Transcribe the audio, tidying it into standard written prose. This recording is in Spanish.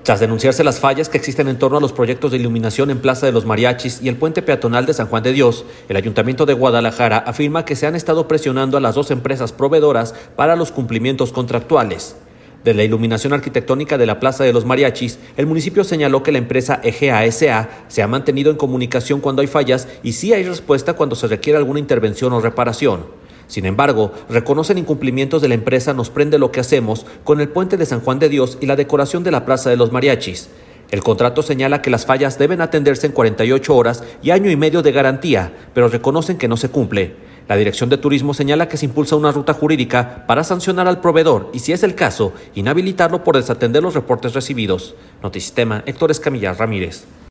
Tras denunciarse las fallas que existen en torno a los proyectos de iluminación en Plaza de los Mariachis y el puente peatonal de San Juan de Dios, el Ayuntamiento de Guadalajara afirma que se han estado presionando a las dos empresas proveedoras para los cumplimientos contractuales. De la iluminación arquitectónica de la Plaza de los Mariachis, el municipio señaló que la empresa EGA S.A. se ha mantenido en comunicación cuando hay fallas y sí hay respuesta cuando se requiere alguna intervención o reparación. Sin embargo, reconocen incumplimientos de la empresa Nos Prende Lo Que Hacemos con el puente de San Juan de Dios y la decoración de la Plaza de los Mariachis. El contrato señala que las fallas deben atenderse en 48 horas y año y medio de garantía, pero reconocen que no se cumple. La Dirección de Turismo señala que se impulsa una ruta jurídica para sancionar al proveedor y, si es el caso, inhabilitarlo por desatender los reportes recibidos. Notisistema, Héctor Escamilla Ramírez.